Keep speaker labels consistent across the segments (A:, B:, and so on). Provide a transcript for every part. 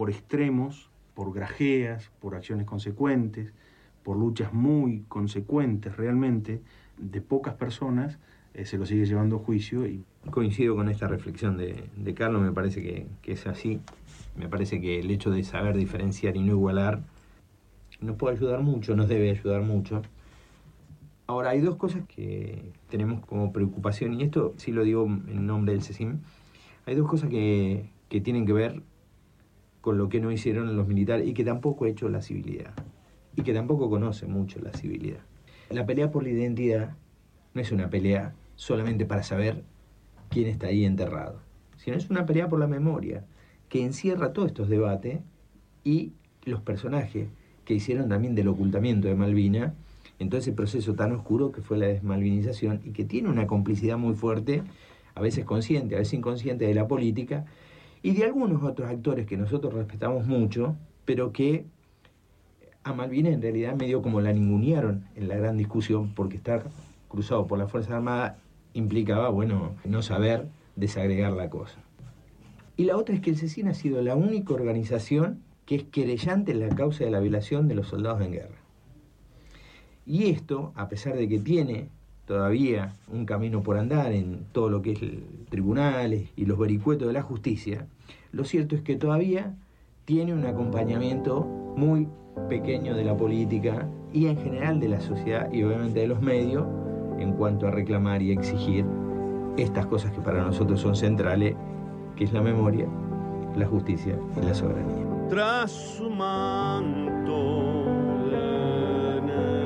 A: por extremos, por grajeas, por acciones consecuentes, por luchas muy consecuentes realmente de pocas personas, se lo sigue llevando a juicio. Y
B: coincido con esta reflexión de Carlos, me parece que es así. Me parece que el hecho de saber diferenciar y no igualar nos puede ayudar mucho, nos debe ayudar mucho. Ahora, hay dos cosas que tenemos como preocupación, y esto sí lo digo en nombre del CECIM. Hay dos cosas que tienen que ver con lo que no hicieron los militares y que tampoco ha hecho la civilidad, y que tampoco conoce mucho la civilidad. La pelea por la identidad no es una pelea solamente para saber quién está ahí enterrado, sino es una pelea por la memoria, que encierra todos estos debates y los personajes que hicieron también del ocultamiento de Malvinas, en todo ese proceso tan oscuro que fue la desmalvinización, y que tiene una complicidad muy fuerte, a veces consciente, a veces inconsciente, de la política y de algunos otros actores que nosotros respetamos mucho, pero que a Malvinas en realidad medio como la ningunearon en la gran discusión, porque estar cruzado por las Fuerzas Armadas implicaba, bueno, no saber desagregar la cosa. Y la otra es que el CECIN ha sido la única organización que es querellante en la causa de la violación de los soldados en guerra. Y esto, a pesar de que tiene todavía un camino por andar en todo lo que es tribunales y los vericuetos de la justicia, lo cierto es que todavía tiene un acompañamiento muy pequeño de la política y en general de la sociedad y obviamente de los medios en cuanto a reclamar y exigir estas cosas que para nosotros son centrales, que es la memoria, la justicia y la soberanía.
C: Tras su manto de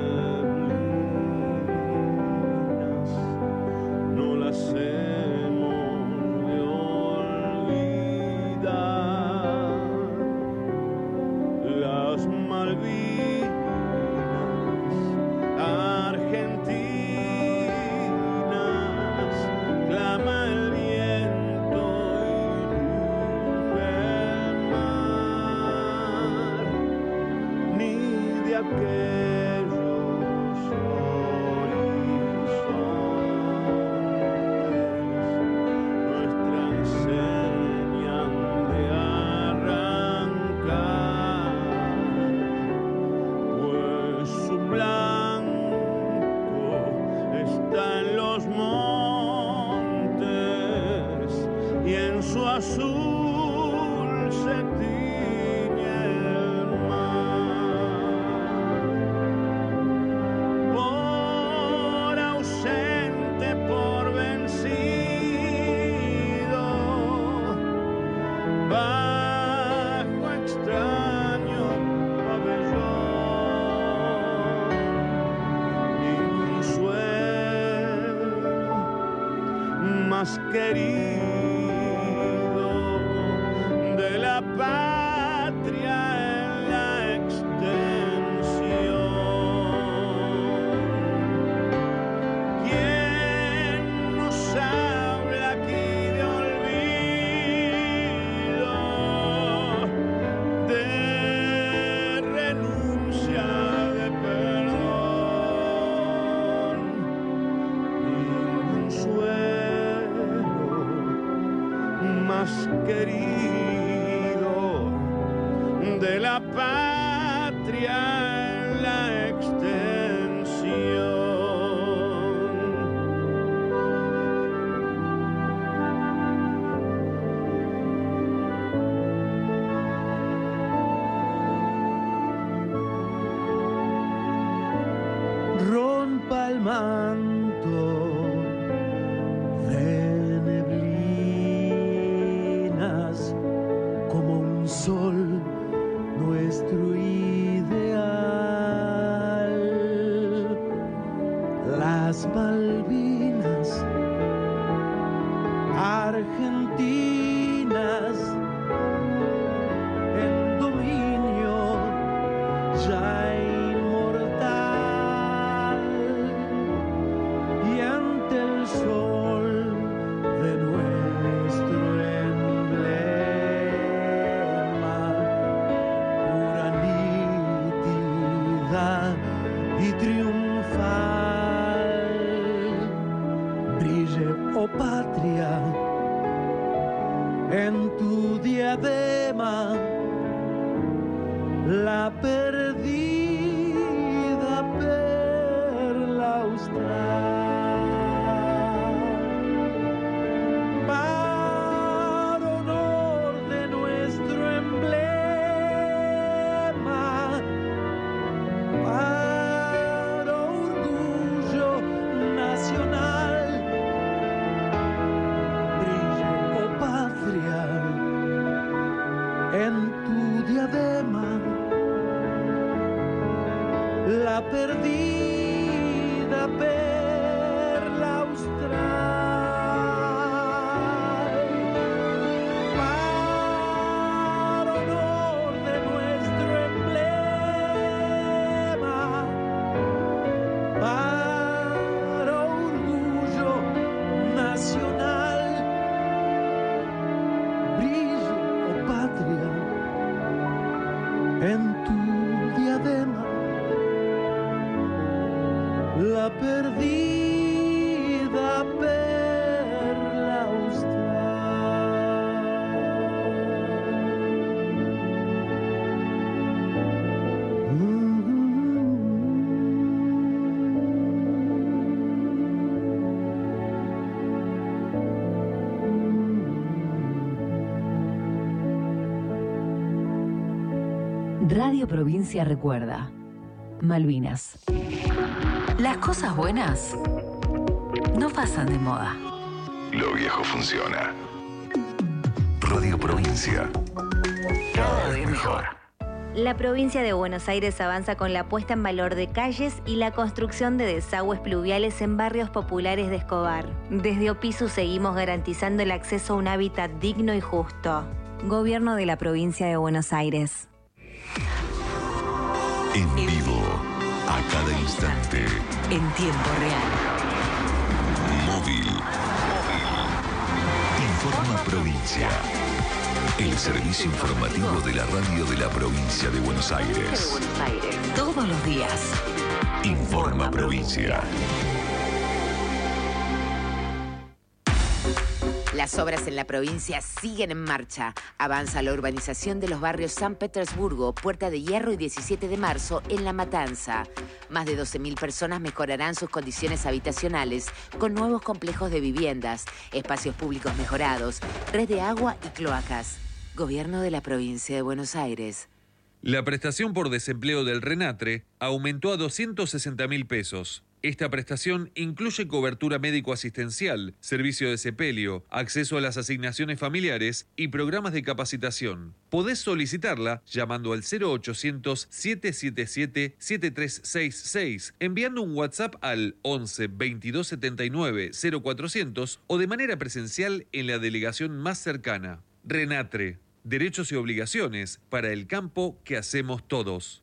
C: neblinas, no las hemos de olvidar. Las Malvinas argentinas, clama el viento aquellos horizontes nuestra enseñan de arrancar, pues su blanco está en los montes y en su azul se tiñe el mar. Por vencido, bajo extraño pabellón, ningún sueño más querido de la patria en la extensión. Habla aquí de olvido, de renuncia, de perdón, ningún suelo más querido de la patria en la extensión.
D: Rompa el manto de neblinas como un sol nuestro ideal. Las Malvinas argentinas en dominio ya inmortal, y ante el sol de nuestro emblema, pura nitidad y triunfal, brille, oh patria, en tu diadema la perdida perla austral. Para honor de nuestro emblema, para orgullo nacional, brille, oh patria, en tu diadema, la perdida perla austral. Para honor de nuestro emblema, para orgullo nacional, brille, oh patria, en tu diadema, la perdida perla
E: Radio Provincia recuerda. Malvinas. Las cosas buenas no pasan de moda.
F: Lo viejo funciona. Radio Provincia. Cada vez mejor.
G: La provincia de Buenos Aires avanza con la puesta en valor de calles y la construcción de desagües pluviales en barrios populares de Escobar. Desde Opisu seguimos garantizando el acceso a un hábitat digno y justo. Gobierno de la provincia de Buenos Aires.
F: En vivo, a cada instante.
E: En tiempo real.
F: Móvil. Informa Provincia. El servicio informativo de la radio de la provincia de Buenos Aires.
E: Todos los días.
F: Informa Provincia.
H: Las obras en la provincia siguen en marcha. Avanza la urbanización de los barrios San Petersburgo, Puerta de Hierro y 17 de marzo en La Matanza. Más de 12.000 personas mejorarán sus condiciones habitacionales con nuevos complejos de viviendas, espacios públicos mejorados, red de agua y cloacas. Gobierno de la provincia de Buenos Aires.
I: La prestación por desempleo del RENATRE aumentó a 260.000 pesos. Esta prestación incluye cobertura médico-asistencial, servicio de sepelio, acceso a las asignaciones familiares y programas de capacitación. Podés solicitarla llamando al 0800-777-7366, enviando un WhatsApp al 11 22 79 0400 o de manera presencial en la delegación más cercana. RENATRE. Derechos y obligaciones para el campo que hacemos todos.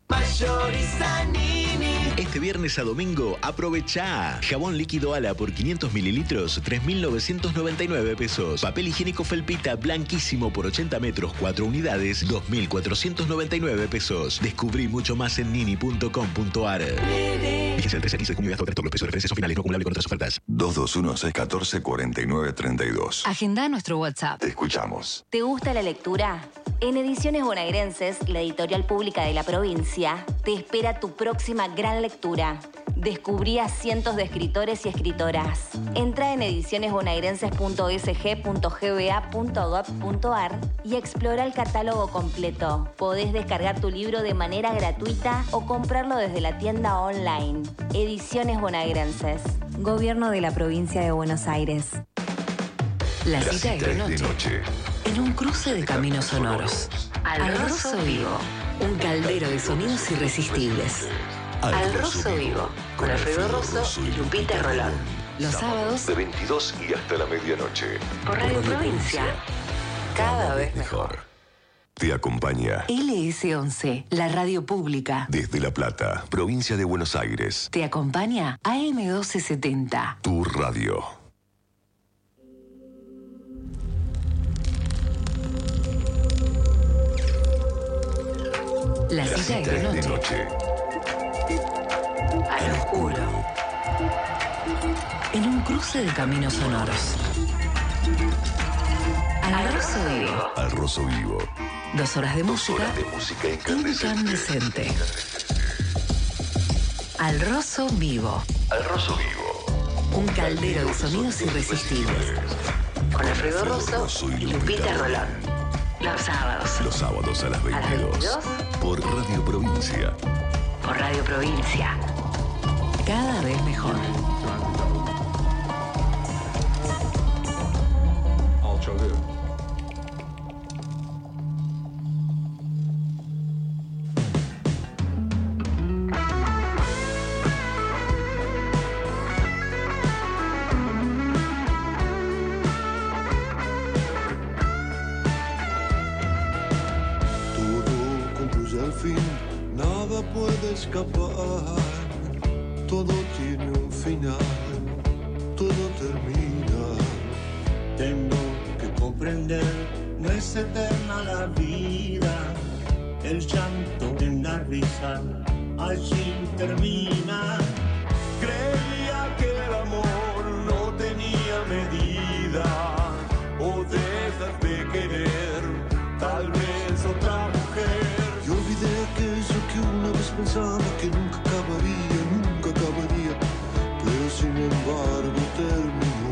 J: Este viernes a domingo, aprovecha. Jabón líquido Ala por 500 mililitros, 3.999 pesos. Papel higiénico Felpita blanquísimo por 80 metros, 4 unidades, 2.499 pesos. Descubrí mucho más en nini.com.ar. Vigencia del 13 al 15 de junio de hasta los precios de referencia son finales, no acumulable con otras ofertas.
F: 221-614-4932.
E: Agenda nuestro WhatsApp.
F: Te escuchamos.
G: ¿Te gusta la lectura? En Ediciones Bonaerenses, la editorial pública de la provincia, te espera tu próxima gran lectura. Descubrí a cientos de escritores y escritoras. Entra en edicionesbonaerenses.sg.gba.gov.ar y explora el catálogo completo. Podés descargar tu libro de manera gratuita o comprarlo desde la tienda online. Ediciones Bonaerenses. Gobierno de la provincia de Buenos Aires.
E: La cita es de noche. En un cruce de caminos sonoros. Al Rosso Vivo. Un caldero de sonidos irresistibles. Al Rosso Vivo. Con Alfredo Rosso y Lupita Rolón. Los sábados
F: de 22 y hasta la medianoche.
E: Por Radio Provincia. Cada vez mejor.
F: Te acompaña
E: LS11, la radio pública.
F: Desde La Plata, provincia de Buenos Aires.
E: Te acompaña AM1270.
F: Tu radio.
E: La cita es de noche. Al oscuro. En un cruce de caminos sonoros. Al Rosso Vivo.
F: Al Rosso Vivo.
E: 2 horas de música incandescente. Al Rosso Vivo.
F: Al Rosso Vivo.
E: Un caldero de sonidos irresistibles. Con Alfredo Rosso y Lupita Rolón. Los sábados
F: a las 22. Por Radio Provincia.
E: Por Radio Provincia. Cada vez mejor.
D: Nada puede escapar, todo tiene un final, todo termina.
K: Tengo que comprender, no es eterna la vida, el llanto en la risa, allí termina.
C: Creía que el amor no tenía medida, o dejas de querer, tal vez otra mujer.
D: Y olvidé aquello que una vez pensaba que nunca acabaría, pero sin embargo terminó.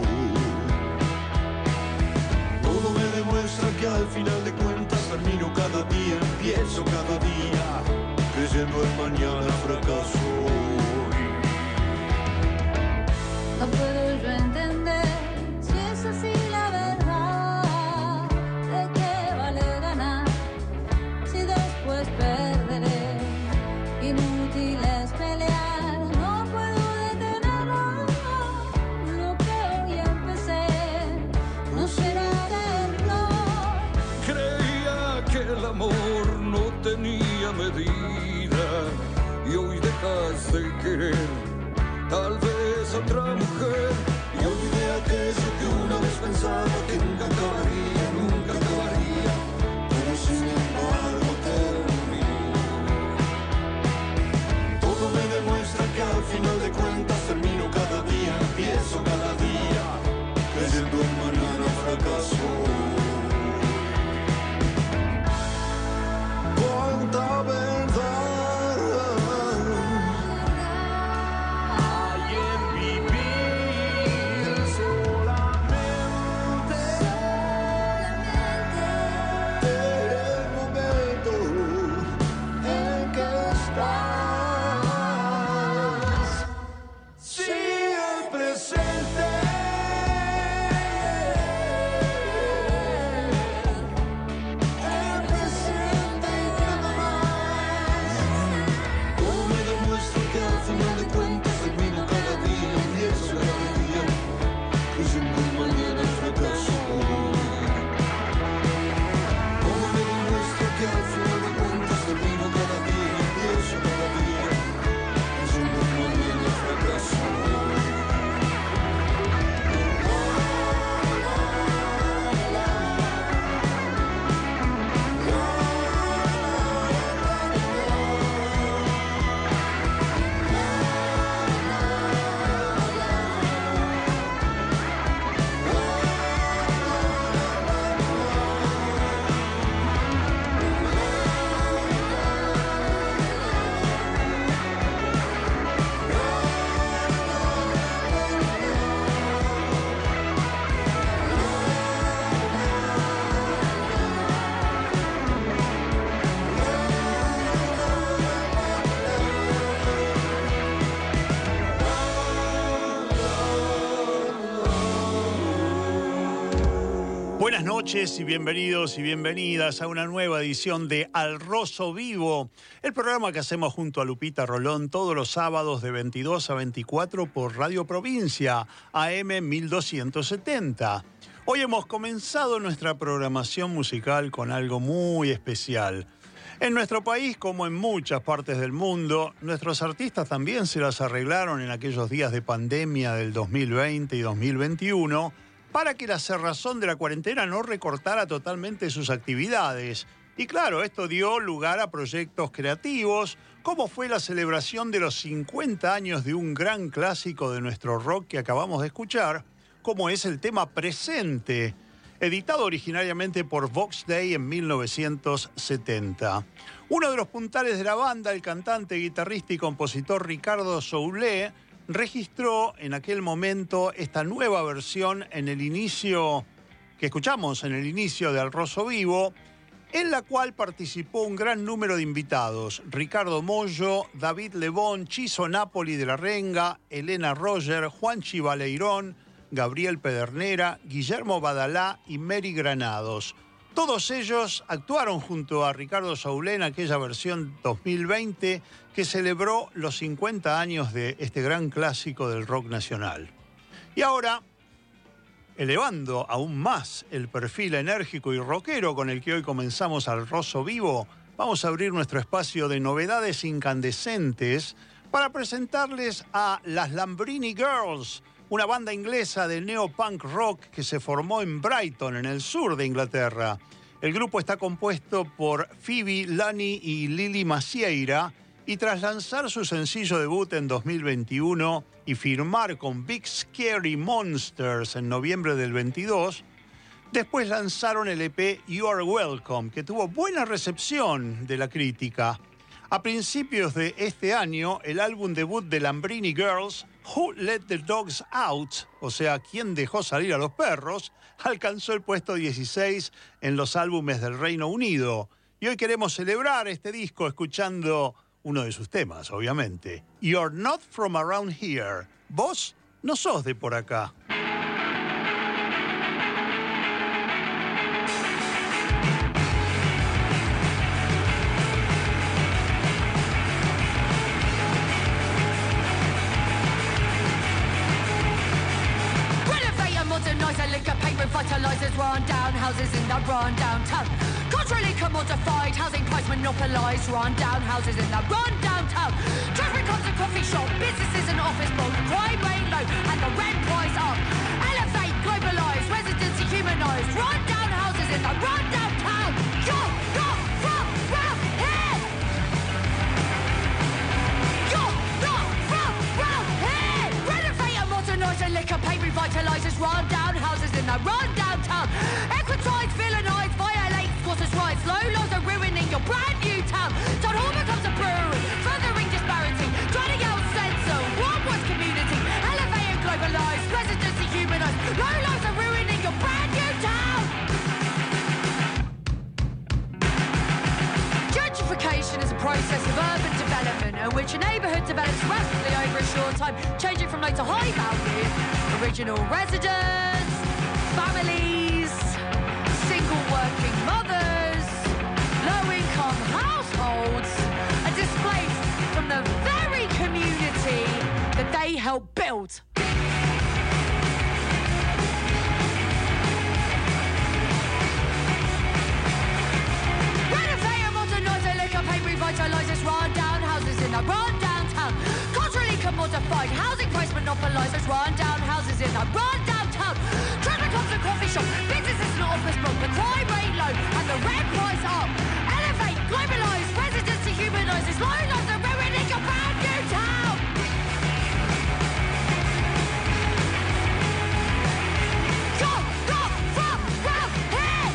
C: Todo me demuestra que al final de cuentas termino cada día, empiezo cada día, creyendo en mañana fracaso hoy.
L: No puedo yo entender si es así la verdad, de qué vale ganar si después perderé. Inútil es pelear, no puedo detenerlo. Lo que hoy empecé no será eterno.
C: Creía que el amor no tenía medida y hoy dejas de querer, tal vez otra mujer.
D: Y olvidé aquello que una vez pensaba que nunca acabaría, pero sin embargo terminó.
C: Todo me demuestra que al final de cuentas termino cada día, empiezo cada día, creyendo en mañana fracaso.
D: Cuánta verdad
C: hay en vivir solamente
D: el momento en que estás.
C: si el presente
D: y nada más. Todo me demuestra que al final de cuentas termino cada día, empiezo cada día, creyendo en mañana fracaso. Todo me demuestra que al final de cuentas termino cada día, empiezo cada día, creyendo en mañana fracaso.
M: Buenas noches y bienvenidos y bienvenidas a una nueva edición de Al Rosso Vivo, el programa que hacemos junto a Lupita Rolón todos los sábados de 22 a 24 por Radio Provincia, AM 1270. Hoy hemos comenzado nuestra programación musical con algo muy especial. En nuestro país, como en muchas partes del mundo, nuestros artistas también se las arreglaron en aquellos días de pandemia del 2020 y 2021 para que la cerrazón de la cuarentena no recortara totalmente sus actividades. Y claro, esto dio lugar a proyectos creativos, como fue la celebración de los 50 años de un gran clásico de nuestro rock que acabamos de escuchar, como es el tema Presente. editado originariamente por Vox Day en 1970. Uno de los puntales de la banda, el cantante, guitarrista y compositor Ricardo Soule, registró en aquel momento esta nueva versión en el inicio, que escuchamos en el inicio de Al Rosso Vivo, en la cual participó un gran número de invitados: Ricardo Mollo, David Lebón, Chiso Napoli de la Renga, Elena Roger, Juanchi Baleirón, Gabriel Pedernera, Guillermo Badalá y Mary Granados. Todos ellos actuaron junto a Ricardo Soule en aquella versión 2020 que celebró los 50 años de este gran clásico del rock nacional. Y ahora, elevando aún más el perfil enérgico y rockero con el que hoy comenzamos Al Rosso Vivo, vamos a abrir nuestro espacio de novedades incandescentes para presentarles a las Lambrini Girls, una banda inglesa de neo-punk rock que se formó en Brighton, en el sur de Inglaterra. El grupo está compuesto por Phoebe, Lani y Lily Macieira, y tras lanzar su sencillo debut en 2021 y firmar con Big Scary Monsters en noviembre del 22, después lanzaron el EP You Are Welcome, que tuvo buena recepción de la crítica. A principios de este año, el álbum debut de Lambrini Girls, Who Let the Dogs Out, o sea, ¿Quién dejó salir a los perros?, alcanzó el puesto 16 en los álbumes del Reino Unido. Y hoy queremos celebrar este disco escuchando uno de sus temas, obviamente. You're Not From Around Here. Vos no sos de por acá.
N: Fertilizers run down, houses in the run downtown. Culturally commodified, housing price monopolized, run down houses in the run downtown. Trash becomes a coffee shop, businesses and office block, crime rate low and the rent price up. Elevate, globalized, residency humanized, run down houses in the run downtown. You're not from round here. You're not from round here. Renovate and modernize and liquor pay revitalizers, run down houses in the run downtown. Equitize, villainize, violate squatters' rights. Low laws are ruining your brand new town. Town Hall becomes a brewery, furthering disparity, drowning out censor, one was community. Elevate and globalize, residency humanized. Low laws are ruining your brand new town. Gentrification is a process of urban development in which a neighbourhood develops rapidly over a short time, changing from low to high value. Original residents, families, single working mothers, low-income households are displaced from the very community that they helped build. Renovate and modernise and liquor pay revitalizers, run down houses in a run downtown. Culturally commodified, housing price monopolizers, run down houses in a run downtown. Trash becomes a coffee shop, businesses and office block, the crime rate low and the rent price up. Elevate, globalise, residency humanises, low lives are ruining your brand new town. You're not from round here.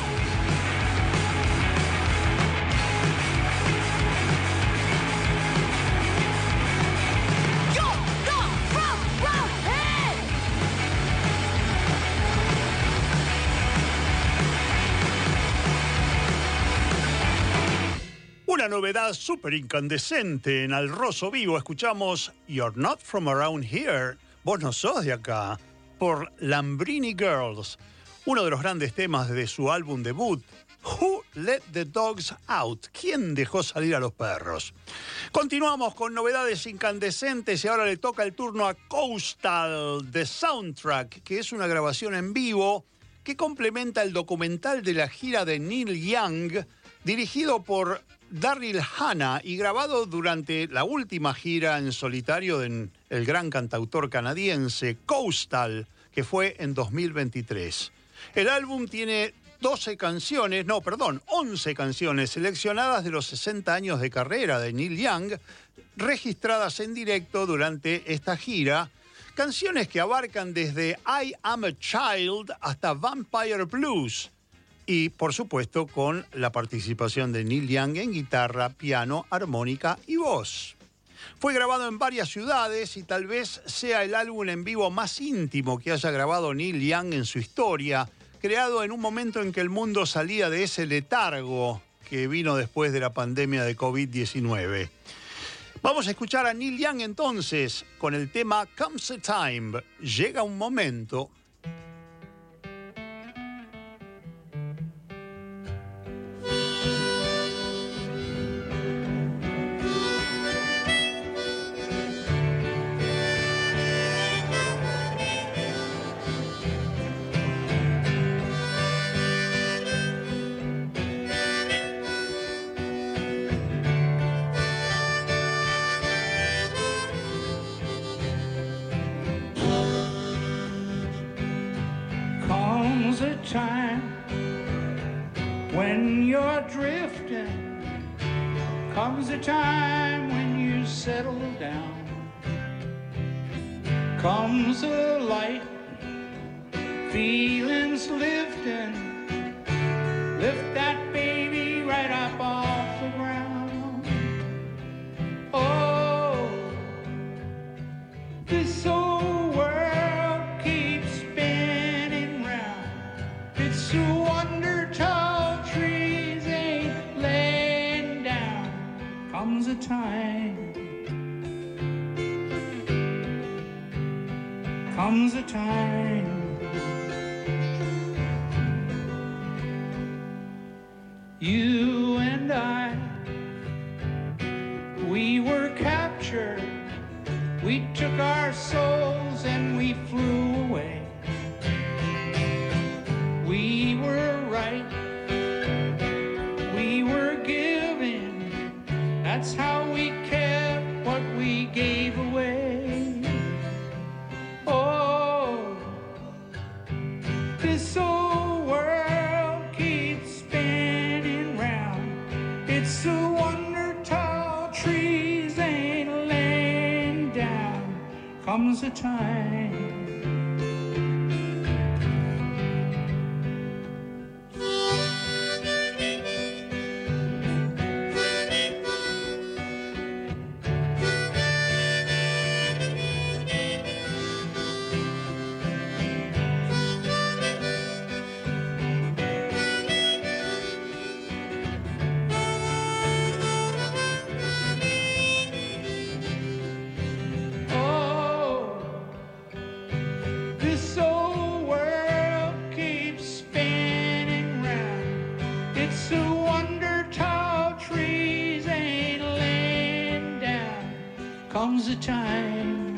N: You're not from round here.
M: Una novedad súper incandescente en Al Rosso Vivo. Escuchamos You're Not From Around Here. Vos no sos de acá. Por Lambrini Girls. Uno de los grandes temas de su álbum debut. Who Let the Dogs Out? ¿Quién dejó salir a los perros? Continuamos con novedades incandescentes y ahora le toca el turno a Coastal, The Soundtrack, que es una grabación en vivo que complementa el documental de la gira de Neil Young, dirigido por Daryl Hannah y grabado durante la última gira en solitario del gran cantautor canadiense Coastal, que fue en 2023. El álbum tiene 11 canciones seleccionadas de los 60 años de carrera de Neil Young, registradas en directo durante esta gira, Canciones que abarcan desde I Am a Child hasta Vampire Blues. Y, por supuesto, con la participación de Neil Young en guitarra, piano, armónica y voz. Fue grabado en varias ciudades y tal vez sea el álbum en vivo más íntimo que haya grabado Neil Young en su historia, creado en un momento en que el mundo salía de ese letargo que vino después de la pandemia de COVID-19. Vamos a escuchar a Neil Young entonces con el tema Comes a Time, llega un momento.
O: Time when you're drifting, comes a time when you settle down, comes a light, feelings lifting, lift that baby right up off the ground. Oh, this old world keeps spinning round. It's a wonder tall trees ain't laying down. Comes a time, comes a time. You and I, we were captured. We took our souls and we flew away. We were right, we were giving, that's how we kept what we gave away. Oh, this old world keeps spinning round. It's a wonder tall trees ain't laying down. Comes a time, comes a time,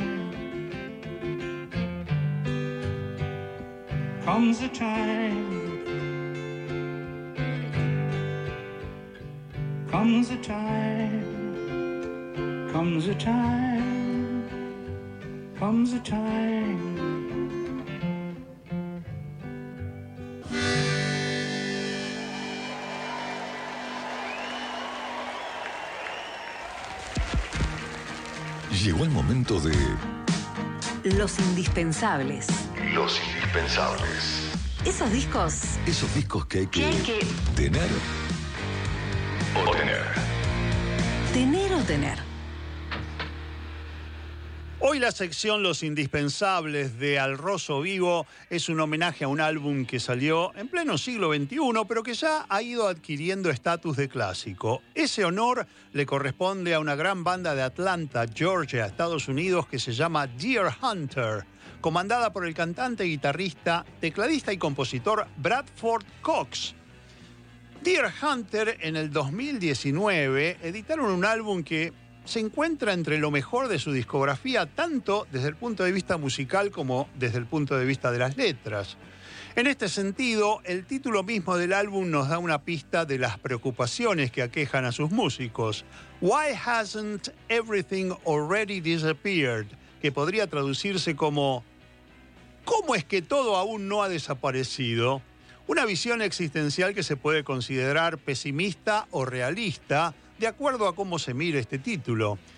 O: comes a time, comes a time, comes a time, comes a time.
F: Llegó el momento de...
E: Los indispensables.
F: Los indispensables.
E: Esos discos...
F: Esos discos que hay que... tener o tener.
E: Tener o tener.
M: Hoy la sección Los Indispensables de Al Rosso Vivo es un homenaje a un álbum que salió en pleno siglo XXI, pero que ya ha ido adquiriendo estatus de clásico. Ese honor le corresponde a una gran banda de Atlanta, Georgia, Estados Unidos, que se llama Deer Hunter, comandada por el cantante, guitarrista, tecladista y compositor Bradford Cox. Deer Hunter en el 2019 editaron un álbum que se encuentra entre lo mejor de su discografía, tanto desde el punto de vista musical como desde el punto de vista de las letras. En este sentido, el título mismo del álbum nos da una pista de las preocupaciones que aquejan a sus músicos. Why hasn't everything already disappeared? Que podría traducirse como ¿cómo es que todo aún no ha desaparecido? Una visión existencial que se puede considerar pesimista o realista, de acuerdo a cómo se mire este título.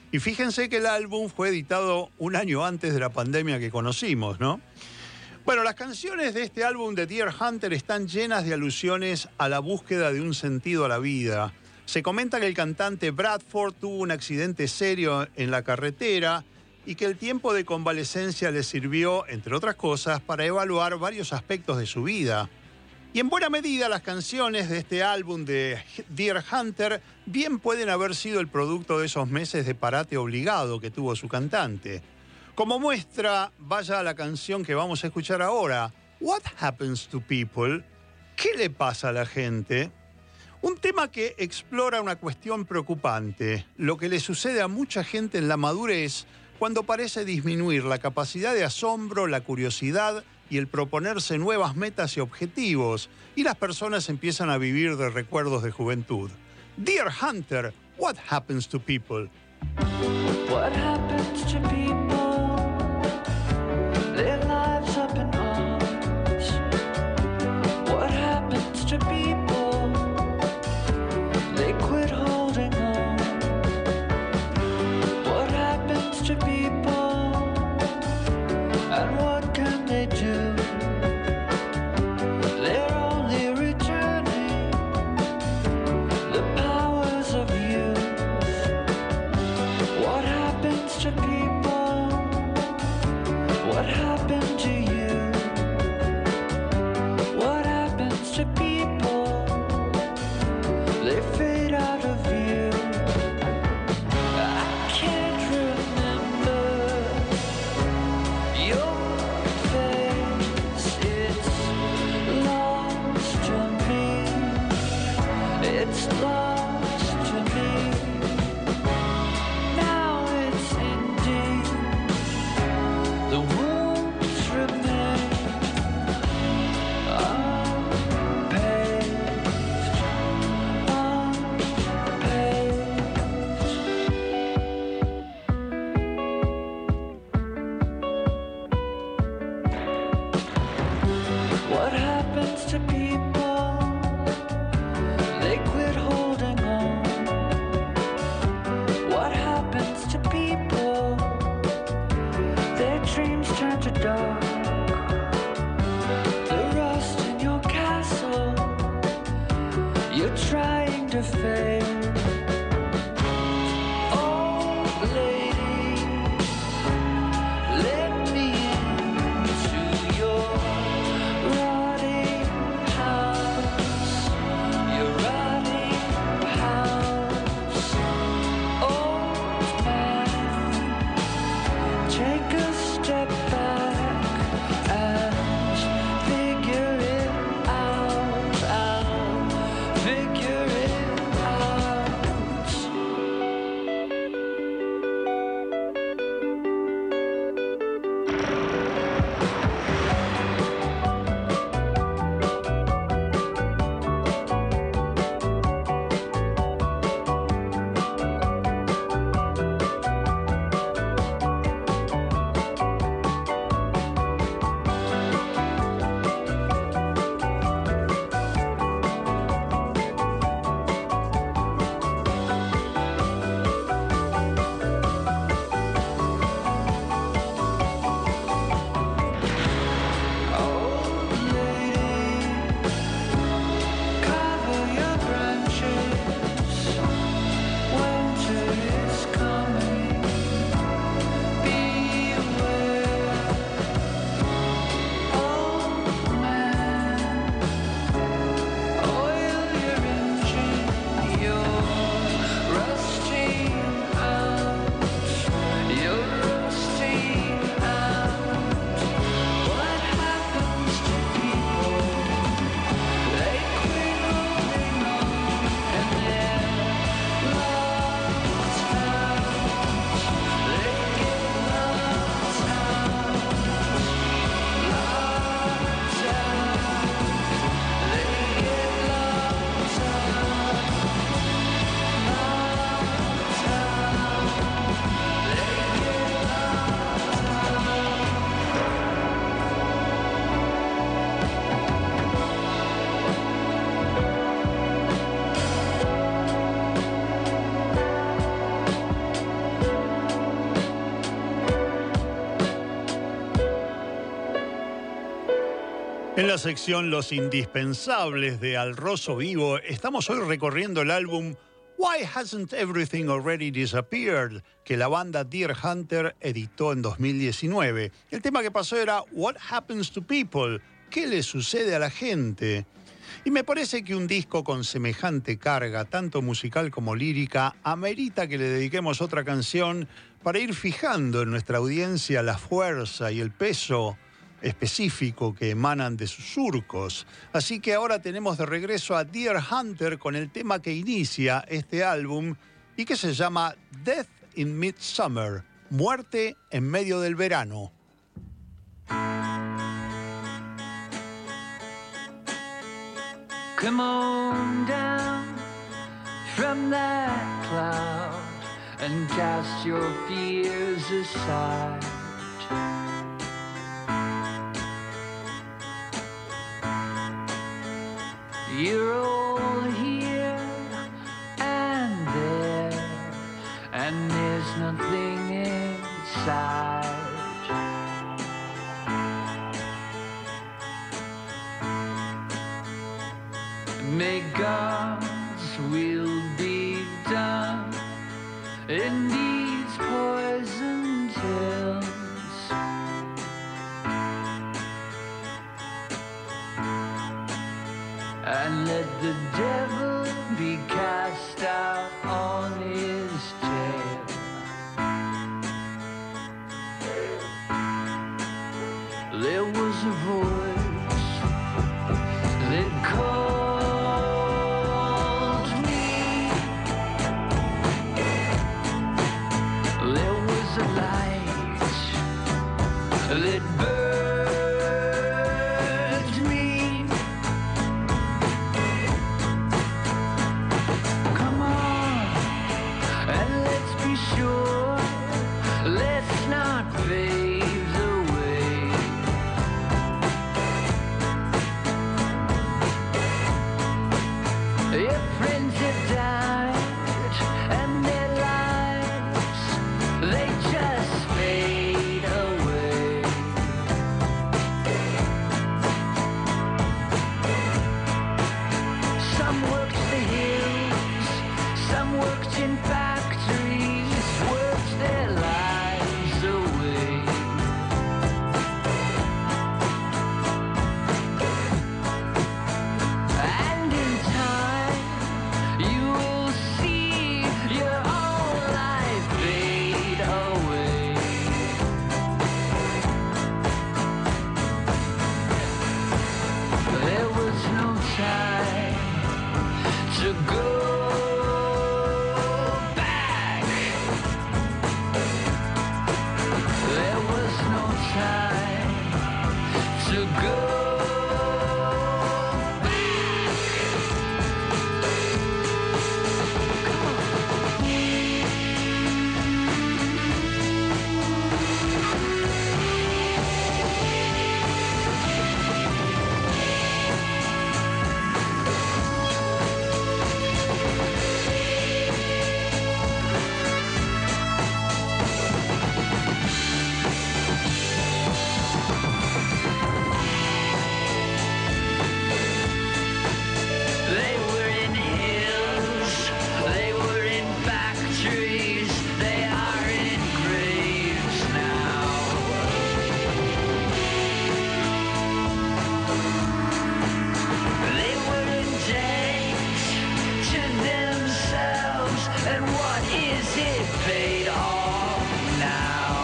M: Y fíjense que el álbum fue editado un año antes de la pandemia que conocimos, ¿no? Bueno, las canciones de este álbum de Deer Hunter están llenas de alusiones a la búsqueda de un sentido a la vida. Se comenta que el cantante Bradford tuvo un accidente serio en la carretera y que el tiempo de convalecencia le sirvió, entre otras cosas, para evaluar varios aspectos de su vida. Y en buena medida las canciones de este álbum de Deer Hunter bien pueden haber sido el producto de esos meses de parate obligado que tuvo su cantante. Como muestra, vaya a la canción que vamos a escuchar ahora, What Happens to People? ¿Qué le pasa a la gente? Un tema que explora una cuestión preocupante, lo que le sucede a mucha gente en la madurez cuando parece disminuir la capacidad de asombro, la curiosidad y el proponerse nuevas metas y objetivos, y las personas empiezan a vivir de recuerdos de juventud. Deer Hunter, What Happens to People?
P: What happens to people? Their lives up in arms. What happens to people? They quit holding on. What happens to people? And what can they do? They're only returning the powers of youth. What happens to people?
M: la sección Los Indispensables de Al Rosso Vivo, estamos hoy recorriendo el álbum Why Hasn't Everything Already Disappeared, que la banda Deer Hunter editó en 2019. El tema que pasó era What Happens to People, ¿qué le sucede a la gente? Y me parece que un disco con semejante carga, tanto musical como lírica, amerita que le dediquemos otra canción para ir fijando en nuestra audiencia la fuerza y el peso específico que emanan de sus surcos. Así que ahora tenemos de regreso a Deer Hunter con el tema que inicia este álbum y que se llama Death in Midsummer, muerte en medio del verano.
P: Come on down from that cloud and cast your fears aside. You're all here and there, and there's nothing inside. May God's will be done in these poisoned hills. And let the devil be cast out on his tail. There was a voice that called me. There was a light that burned me. Come on, and let's be sure, let's not pave the way. If friends have died and their lives, they just fade away. Some worked the hills, some worked in factories, worked their lives away. And in time, you will see your own life fade away. There was no time to go back. There was no time to go They were in hills, they were in factories, they are in graves now. They were in debt to themselves, and what is it paid off now?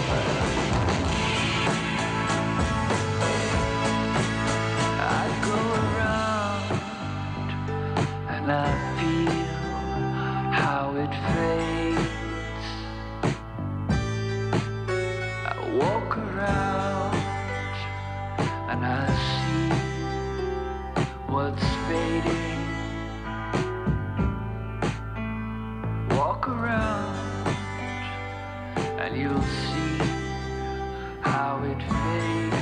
P: I go around and I feel how it fades. I walk around and I see what's fading. Walk around and you'll see how it fades.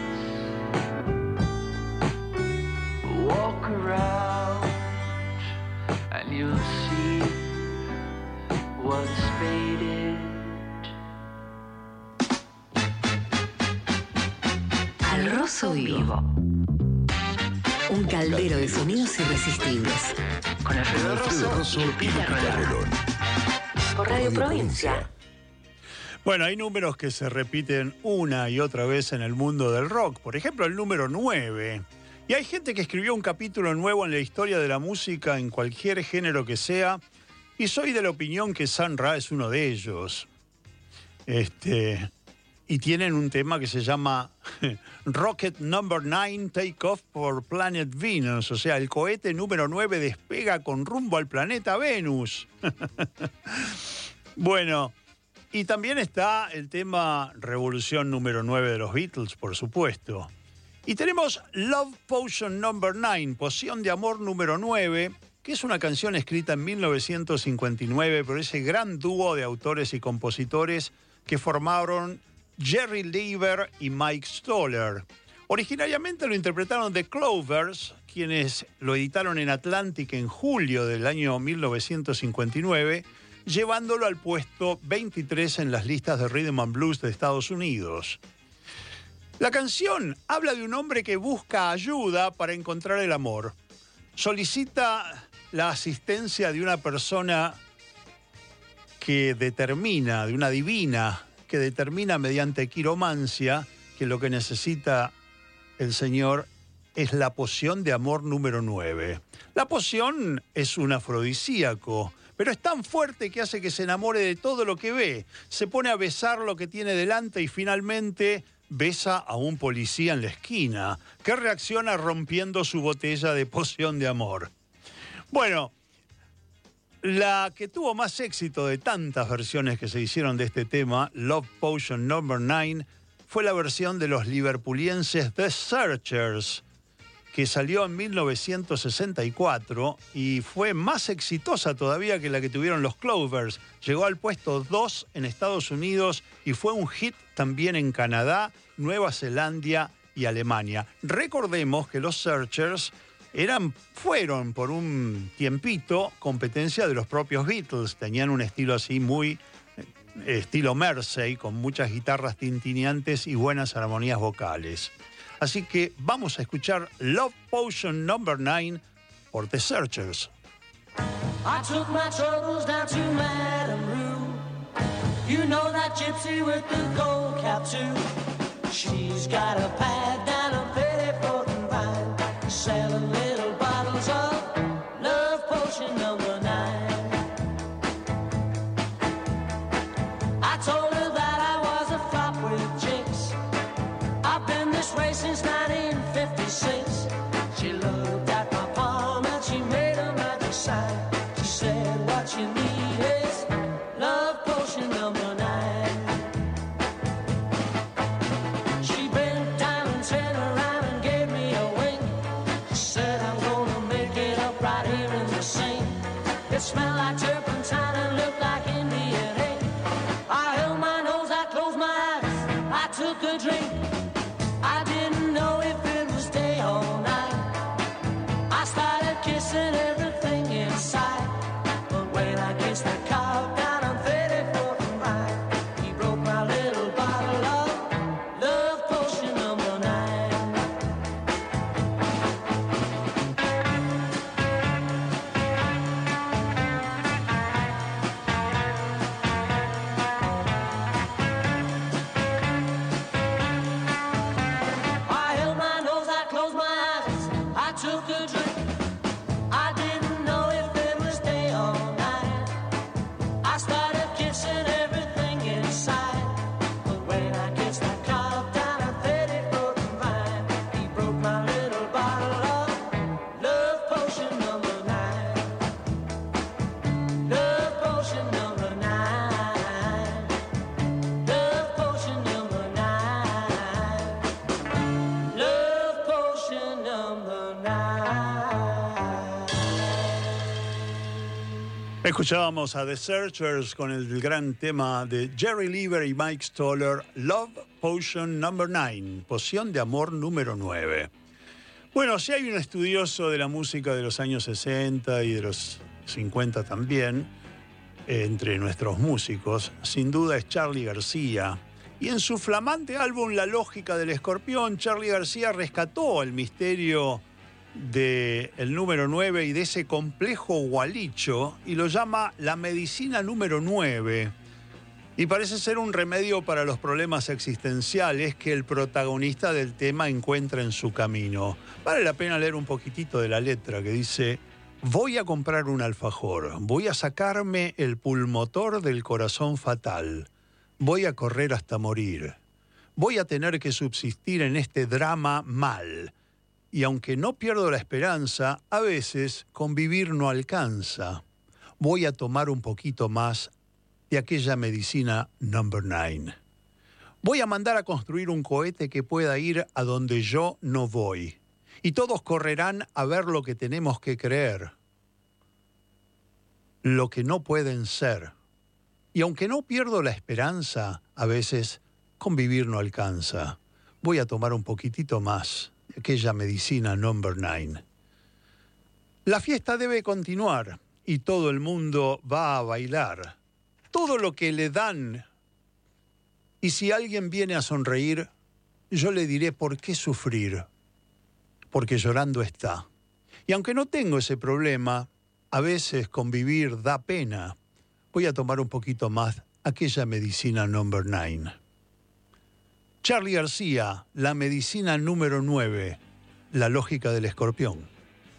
P: Walk around and you'll see what's faded.
E: Al Rosso Vivo. Un caldero de sonidos irresistibles. Con Alfredo Rosso y Lupita Rolón. Por Radio Provincia.
M: Bueno, hay números que se repiten una y otra vez en el mundo del rock. Por ejemplo, el número 9. Y hay gente que escribió un capítulo nuevo en la historia de la música en cualquier género que sea. Y soy de la opinión que Sun Ra es uno de ellos. Y tienen un tema que se llama Rocket Number 9 Take Off for Planet Venus. O sea, el cohete número 9 despega con rumbo al planeta Venus. Bueno, y también está el tema Revolución número 9 de los Beatles, por supuesto. Y tenemos Love Potion Number 9, Poción de Amor número 9, que es una canción escrita en 1959 por ese gran dúo de autores y compositores que formaron Jerry Leiber y Mike Stoller. Originariamente lo interpretaron The Clovers, quienes lo editaron en Atlantic en julio del año 1959, llevándolo al puesto 23 en las listas de Rhythm and Blues de Estados Unidos. La canción habla de un hombre que busca ayuda para encontrar el amor. Solicita la asistencia de una persona que determina, de una divina, que determina mediante quiromancia que lo que necesita el señor es la poción de amor número 9. La poción es un afrodisíaco, pero es tan fuerte que hace que se enamore de todo lo que ve. Se pone a besar lo que tiene delante y finalmente besa a un policía en la esquina, que reacciona rompiendo su botella de poción de amor. Bueno, la que tuvo más éxito de tantas versiones que se hicieron de este tema, Love Potion Number 9, fue la versión de los liverpulienses The Searchers, que salió en 1964 y fue más exitosa todavía que la que tuvieron los Clovers. Llegó al puesto 2 en Estados Unidos y fue un hit también en Canadá, Nueva Zelanda y Alemania. Recordemos que los Searchers fueron por un tiempito competencia de los propios Beatles. Tenían un estilo así muy estilo Mersey, con muchas guitarras tintineantes y buenas armonías vocales. Así que vamos a escuchar Love Potion Number 9 por The Searchers.
P: I took my troubles down to Madame Rue. You know that gypsy with the gold cap too. She's got a pad down a petticoat and vine, selling little bottles of Love Potion Number 9. I told her that I was a flop with chicks. I've been this way since 1956. She looked at my palm and she made a magic sign. She said, what you need is Love Potion Number 9. She bent down and turned around and gave me a wink. She said, I'm gonna make it up right here in the sink. It smelled like turpentine and looked like Indian ink. I held my nose, I closed my eyes, I took a drink. I didn't know if it was day or night. I started kissing everything inside. But when I kissed that cow down on 34th and Vine, he broke my little bottle of Love Potion Number 9. I held my nose, I closed my eyes, I took a drink. I didn't know if it was day or night. I started kissing everything inside. But when I kissed that cow down at 34th and Vine, he broke my little bottle of Love Potion Number 9. Love Potion Number 9. Love Potion Number 9. Love Potion Number 9.
M: Escuchábamos a The Searchers con el gran tema de Jerry Leiber y Mike Stoller, Love Potion Number 9, Poción de Amor número 9. Bueno, si hay un estudioso de la música de los años 60 y de los 50 también, entre nuestros músicos, sin duda es Charly García. Y en su flamante álbum La Lógica del Escorpión, Charly García rescató el misterio del número 9 y de ese complejo gualicho y lo llama la medicina número 9. Y parece ser un remedio para los problemas existenciales que el protagonista del tema encuentra en su camino. Vale la pena leer un poquitito de la letra que dice: voy a comprar un alfajor, voy a sacarme el pulmotor del corazón fatal, voy a correr hasta morir, voy a tener que subsistir en este drama mal. Y aunque no pierdo la esperanza, a veces convivir no alcanza. Voy a tomar un poquito más de aquella medicina number 9. Voy a mandar a construir un cohete que pueda ir a donde yo no voy. Y todos correrán a ver lo que tenemos que creer, lo que no pueden ser. Y aunque no pierdo la esperanza, a veces convivir no alcanza. Voy a tomar un poquitito más de aquella medicina number 9. La fiesta debe continuar y todo el mundo va a bailar. Todo lo que le dan. Y si alguien viene a sonreír, yo le diré por qué sufrir. Porque llorando está. Y aunque no tengo ese problema, a veces convivir da pena. Voy a tomar un poquito más aquella medicina number 9. Charly García, la medicina número 9, la lógica del escorpión.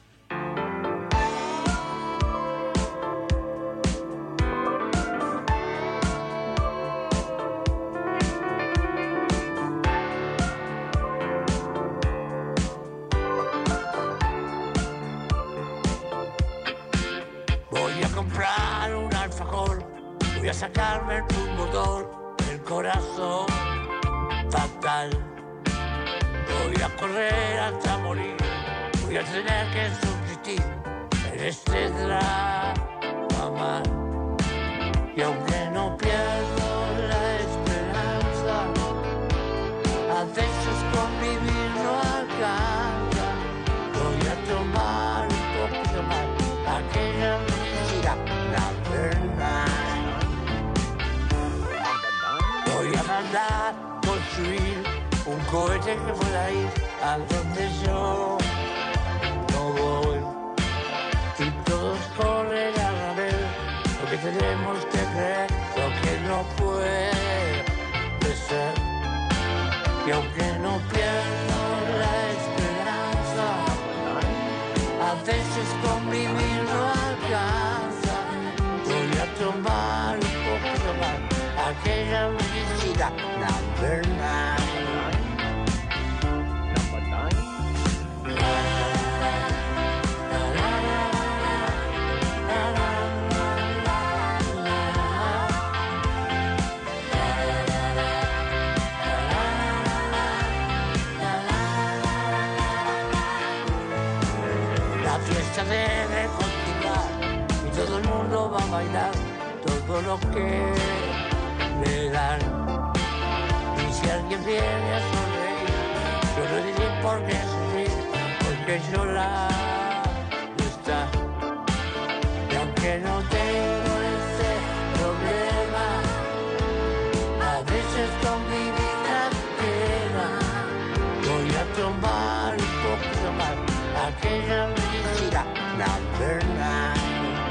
Q: Sacarme el pulmotor del corazón fatal. Voy a correr hasta morir. Voy a tener que subsistir en este drama mal. Y aunque no pierdo la esperanza, a veces convivir no alcanza. Voy a tomar un poquito más aquella medicina, la verdad. Voy a mandar construir un cohete que pueda ir a donde yo no voy. Y todos correrán a ver lo que tenemos que creer, lo que no puede ser. Y aunque no pierdo la esperanza, a veces convivir no alcanza. Voy a tomar un poquito más aquella medicina number 9. La fiesta debe continuar y todo el mundo va a bailar todo lo que le dan. Y si alguien viene a sonreír, yo le diré por qué sufrir, porque llorando está. Y aunque no tengo ese problema, a veces convivir la pena. Voy a tomar un poquito más aquella medicina number 9.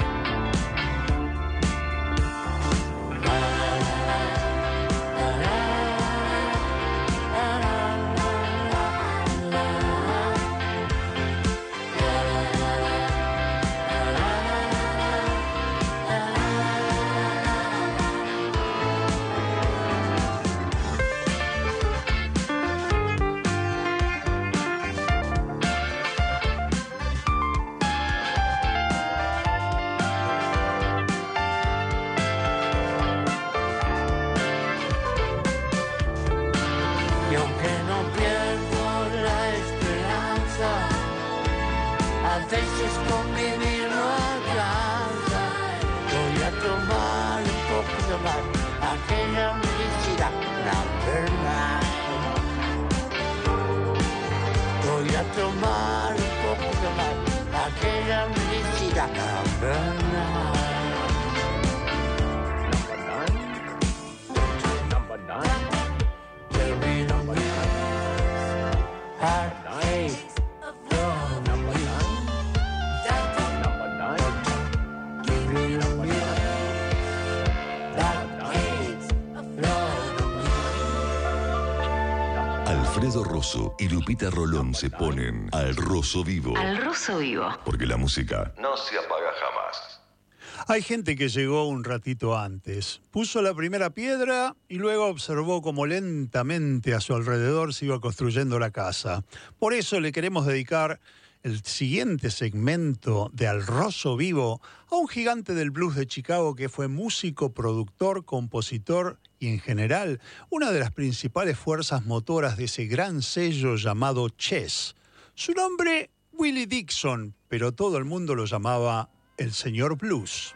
Q: Aquella medicina number 9. Voy a tomar un poquito más aquella medicina number 9. Number 9. There'll be no heartache. Number 9.
F: Aldo Rosso y Lupita Rolón se ponen al rosso vivo.
E: Al rosso vivo.
F: Porque la música no se apaga jamás.
M: Hay gente que llegó un ratito antes, puso la primera piedra y luego observó cómo lentamente a su alrededor se iba construyendo la casa. Por eso le queremos dedicar el siguiente segmento de Al Rosso Vivo a un gigante del blues de Chicago que fue músico, productor, compositor y en general una de las principales fuerzas motoras de ese gran sello llamado Chess. Su nombre, Willie Dixon, pero todo el mundo lo llamaba el señor Blues.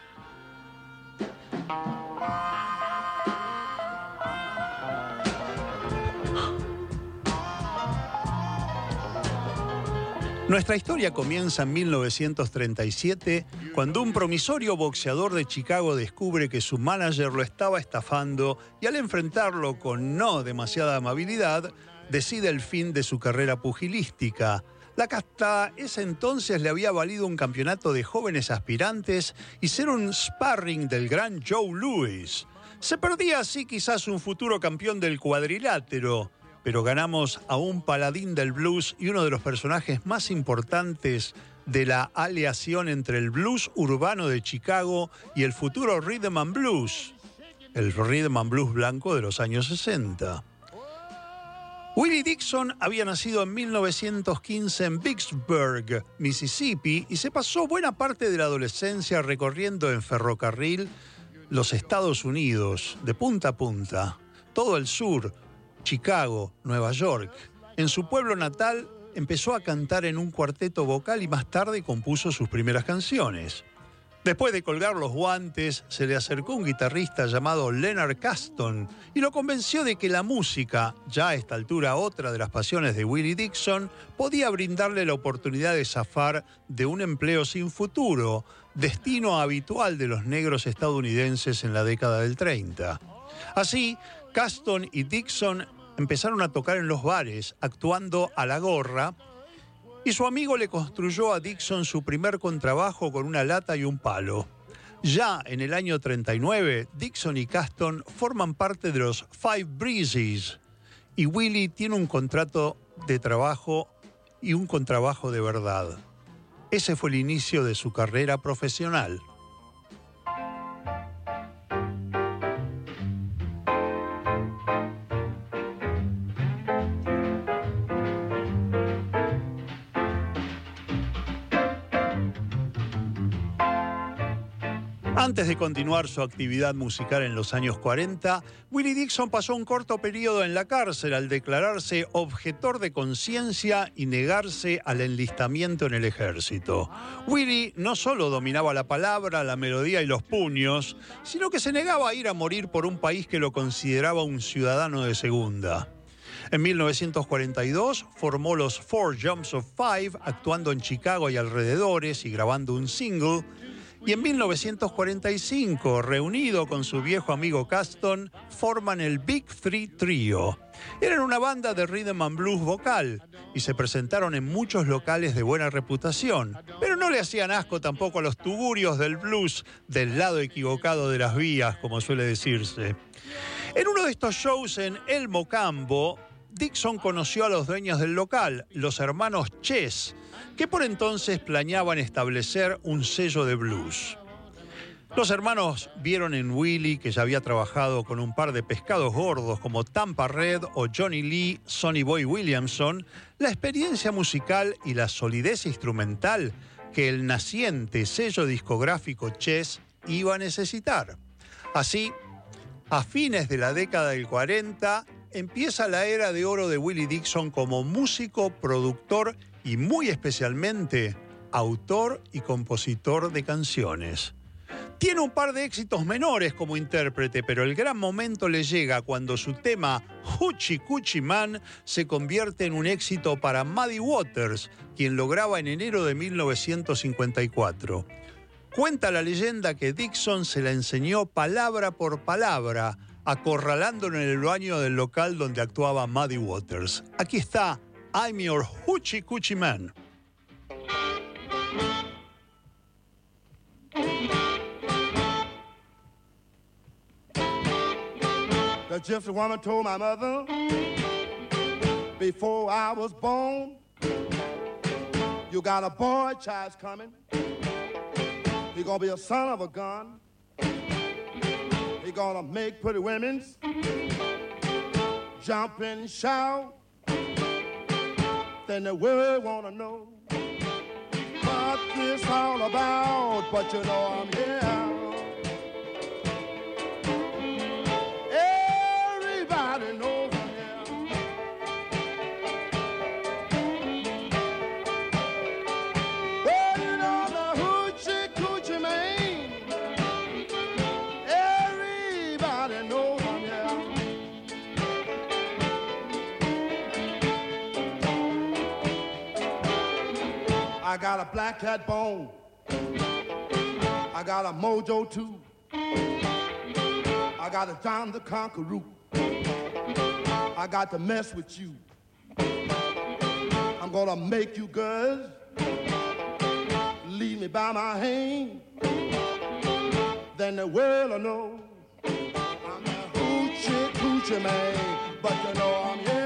M: Nuestra historia comienza en 1937, cuando un promisorio boxeador de Chicago descubre que su manager lo estaba estafando y al enfrentarlo con no demasiada amabilidad, decide el fin de su carrera pugilística. La que hasta ese entonces le había valido un campeonato de jóvenes aspirantes y ser un sparring del gran Joe Louis. Se perdía así quizás un futuro campeón del cuadrilátero, pero ganamos a un paladín del blues y uno de los personajes más importantes de la aleación entre el blues urbano de Chicago y el futuro rhythm and blues, el rhythm and blues blanco de los años 60. Willie Dixon había nacido en 1915 en Vicksburg, Mississippi, y se pasó buena parte de la adolescencia recorriendo en ferrocarril los Estados Unidos, de punta a punta, todo el sur, Chicago, Nueva York. En su pueblo natal empezó a cantar en un cuarteto vocal y más tarde compuso sus primeras canciones. Después de colgar los guantes, se le acercó un guitarrista llamado Leonard Caston y lo convenció de que la música, ya a esta altura otra de las pasiones de Willie Dixon, podía brindarle la oportunidad de zafar de un empleo sin futuro, destino habitual de los negros estadounidenses en la década del 30. Así, Caston y Dixon empezaron a tocar en los bares, actuando a la gorra, y su amigo le construyó a Dixon su primer contrabajo con una lata y un palo. Ya en el año 39, Dixon y Caston forman parte de los Five Breezes, y Willie tiene un contrato de trabajo y un contrabajo de verdad. Ese fue el inicio de su carrera profesional. Antes de continuar su actividad musical en los años 40, Willie Dixon pasó un corto periodo en la cárcel al declararse objetor de conciencia y negarse al enlistamiento en el ejército. Willie no solo dominaba la palabra, la melodía y los puños, sino que se negaba a ir a morir por un país que lo consideraba un ciudadano de segunda. En 1942 formó los Four Jumps of Five, actuando en Chicago y alrededores y grabando un single. Y en 1945, reunido con su viejo amigo Caston, forman el Big Three Trio. Eran una banda de rhythm and blues vocal y se presentaron en muchos locales de buena reputación, pero no le hacían asco tampoco a los tugurios del blues del lado equivocado de las vías, como suele decirse. En uno de estos shows en El Mocambo, Dixon conoció a los dueños del local, los hermanos Chess, que por entonces planeaban establecer un sello de blues. Los hermanos vieron en Willie, que ya había trabajado con un par de pescados gordos como Tampa Red o Johnny Lee, Sonny Boy Williamson, la experiencia musical y la solidez instrumental que el naciente sello discográfico Chess iba a necesitar. Así, a fines de la década del 40, empieza la era de oro de Willie Dixon como músico, productor y muy especialmente autor y compositor de canciones. Tiene un par de éxitos menores como intérprete, pero el gran momento le llega cuando su tema Hoochie Coochie Man se convierte en un éxito para Muddy Waters, quien lo graba en enero de 1954. Cuenta la leyenda que Dixon se la enseñó palabra por palabra, acorralándolo en el baño del local donde actuaba Muddy Waters. Aquí está I'm Your Hoochie Coochie Man.
R: The gypsy woman told my mother, Before I was born, you got a boy child's coming. He gonna be a son of a gun. He gonna make pretty women's jump and shout. Then the world wanna know what this all about. But you know I'm here. Everybody knows I'm here. Well, you know the hoochie coochie man. Everybody knows I'm here. I got a black cat bone. I got a mojo too. I got a John the Conqueror. I got to mess with you. I'm gonna make you girls lead me by my hand. Then the world will know I'm a hoochie coochie man. But you know I'm here.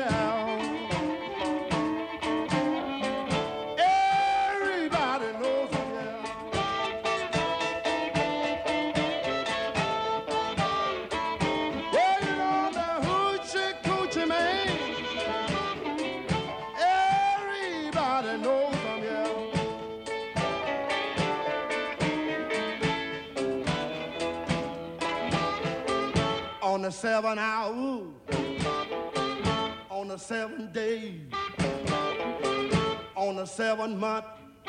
R: On the 7 hours, on the 7 days, on the 7 month,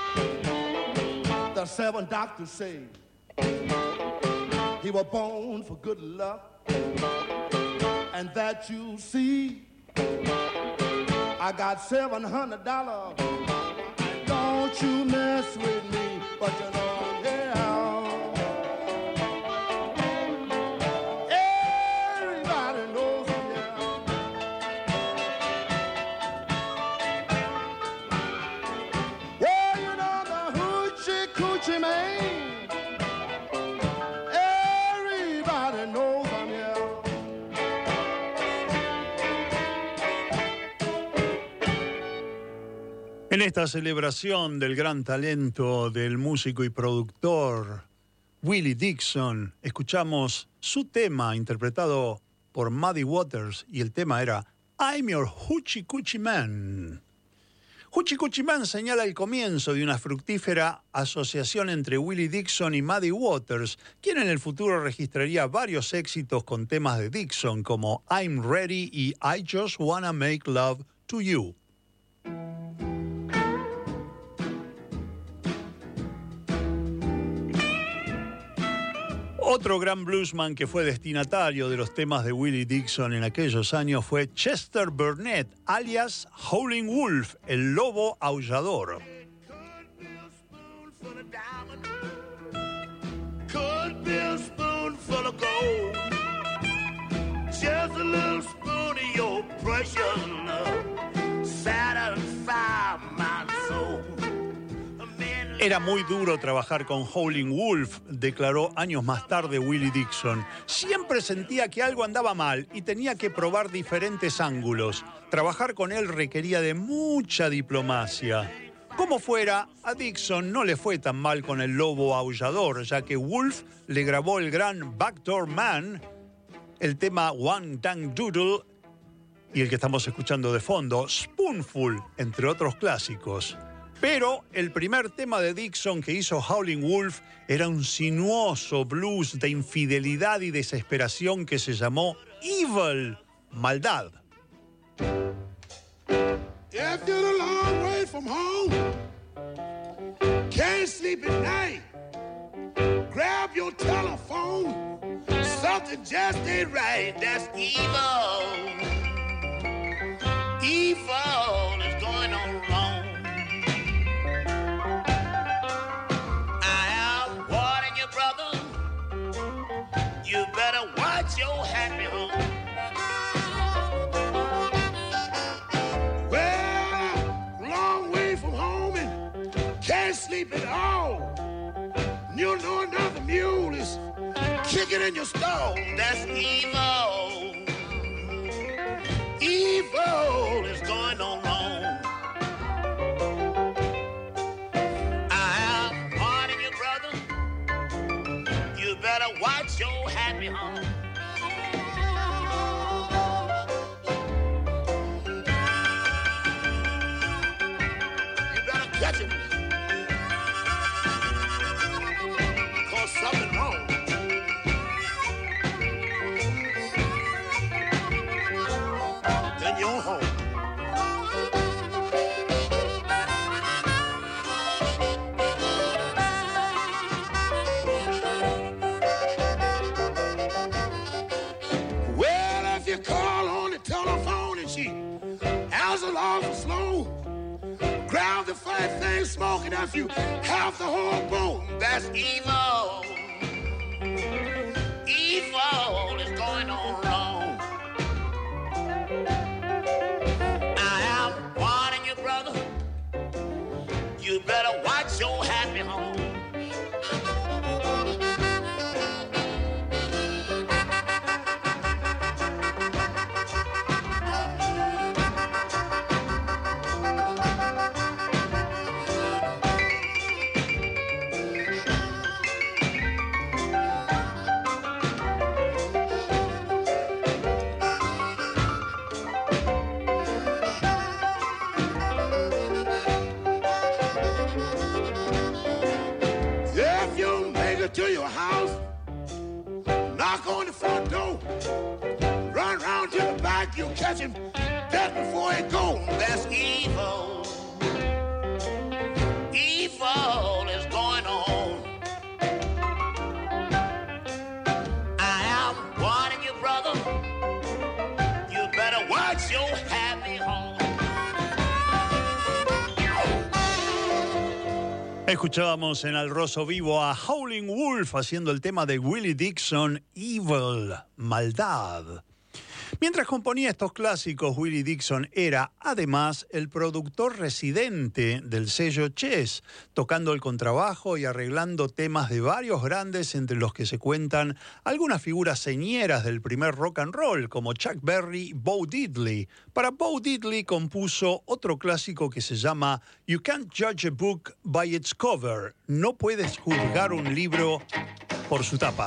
R: the 7 doctors say he was born for good luck, and that you see, I got $700. Don't you mess with me, but you know I'm here.
M: En esta celebración del gran talento del músico y productor Willie Dixon, escuchamos su tema interpretado por Muddy Waters y el tema era I'm Your Hoochie Coochie Man. Hoochie Coochie Man señala el comienzo de una fructífera asociación entre Willie Dixon y Muddy Waters, quien en el futuro registraría varios éxitos con temas de Dixon como I'm Ready y I Just Wanna Make Love to You. Otro gran bluesman que fue destinatario de los temas de Willie Dixon en aquellos años fue Chester Burnett, alias Howlin' Wolf, el lobo aullador.
D: Could be a spoonful of gold, just a little spoon of your precious love, satisfy my soul.
M: Era muy duro trabajar con Howlin' Wolf, declaró años más tarde Willie Dixon. Siempre sentía que algo andaba mal y tenía que probar diferentes ángulos. Trabajar con él requería de mucha diplomacia. Como fuera, a Dixon no le fue tan mal con el lobo aullador, ya que Wolf le grabó el gran Backdoor Man, el tema One Dang Doodle y el que estamos escuchando de fondo, Spoonful, entre otros clásicos. Pero el primer tema de Dixon que hizo Howlin' Wolf era un sinuoso blues de infidelidad y desesperación que se llamó Evil, Maldad.
D: If you're a long way from home, can't sleep at night, grab your telephone, something just ain't right, that's evil. Evil is going on wrong. You better watch your happy home. Well, long way from home and can't sleep at all. You know another mule is kicking in your stall. That's evil. Evil. evil is going on wrong. I am warning you, brother. You better watch your happy home. You better catch him. Cause something wrong. Then you're home. Well, if you call on the telephone and she answers awful slow, grab the fat thing smoking after you half the whole bone. That's evil. Evil is going on wrong. I am warning you, brother. You better watch your happy home. If you make it to your house, knock on the front door, run around to the back, you catch him dead before he goes. That's evil. Evil is going on. I am warning you, brother. You better watch your happy home.
M: Escuchábamos en Al Rosso Vivo a Howlin' Wolf haciendo el tema de Willie Dixon, Evil, Maldad. Mientras componía estos clásicos, Willie Dixon era, además, el productor residente del sello Chess, tocando el contrabajo y arreglando temas de varios grandes, entre los que se cuentan algunas figuras señeras del primer rock and roll, como Chuck Berry y Bo Diddley. Para Bo Diddley compuso otro clásico que se llama You Can't Judge a Book by Its Cover. No puedes juzgar un libro por su tapa.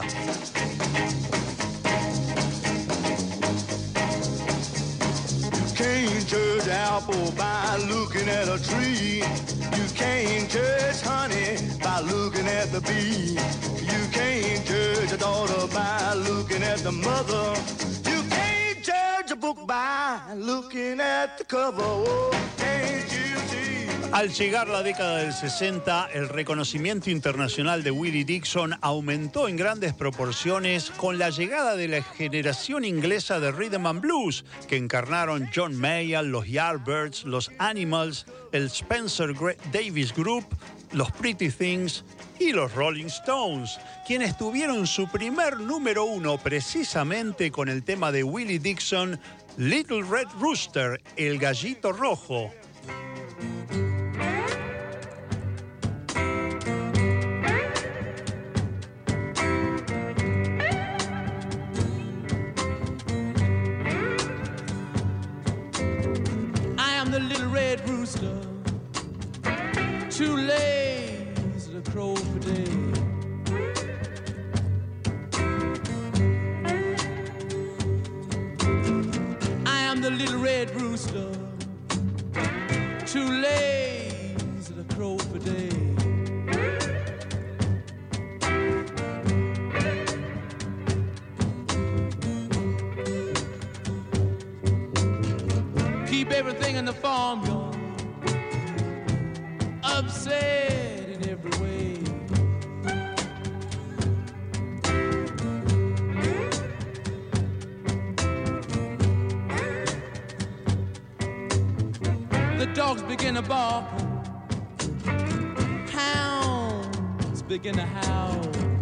R: Can't judge apple by looking at a tree. You can't judge honey by looking at the bee. You can't judge a daughter by looking at the mother. You can't judge a book by looking at the cover. Oh, can't you see?
M: Al llegar la década del 60, el reconocimiento internacional de Willie Dixon aumentó en grandes proporciones con la llegada de la generación inglesa de Rhythm and Blues, que encarnaron John Mayall, los Yardbirds, los Animals, el Spencer Davis Group, los Pretty Things y los Rolling Stones, quienes tuvieron su primer número 1 precisamente con el tema de Willie Dixon, Little Red Rooster, el gallito rojo.
O: The little red rooster, too lazy to crow for day. I am the little red rooster, too lazy to crow for day. Keep everything in the farmyard upset in every way. The dogs begin to bark, hounds begin to howl.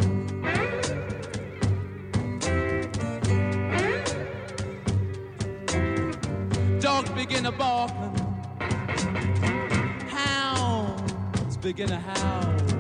O: Dogs begin to bark, hounds begin to howl.